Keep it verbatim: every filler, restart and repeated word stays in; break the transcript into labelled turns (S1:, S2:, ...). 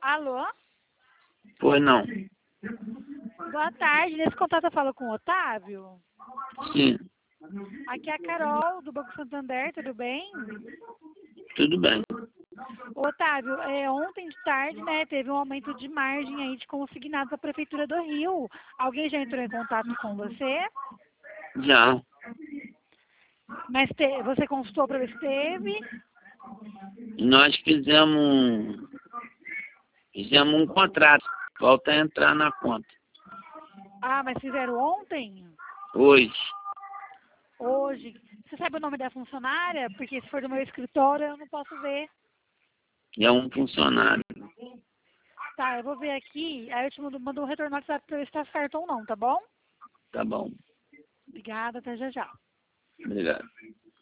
S1: Alô?
S2: Pois não.
S1: Boa tarde. Nesse contato eu falo com o Otávio.
S2: Sim,
S1: Aqui é a Carol, do Banco Santander, tudo bem?
S2: tudo bem.
S1: Ô, Otávio, é, ontem de tarde, né, teve um aumento de margem aí de consignados da Prefeitura do Rio. Alguém já entrou em contato com você?
S2: Já.
S1: Mas te- você consultou para ver se teve?
S2: Nós fizemos, um- fizemos um contrato. Volta a entrar na conta.
S1: Ah, mas fizeram ontem?
S2: Hoje.
S1: Hoje? Você sabe o nome da funcionária? Porque se for do meu escritório, eu não posso ver.
S2: É um funcionário.
S1: Tá, eu vou ver aqui, aí eu te mando, mando um retorno no WhatsApp pra ver se tá certo ou não, tá bom?
S2: Tá bom.
S1: Obrigada, até já já.
S2: Obrigado.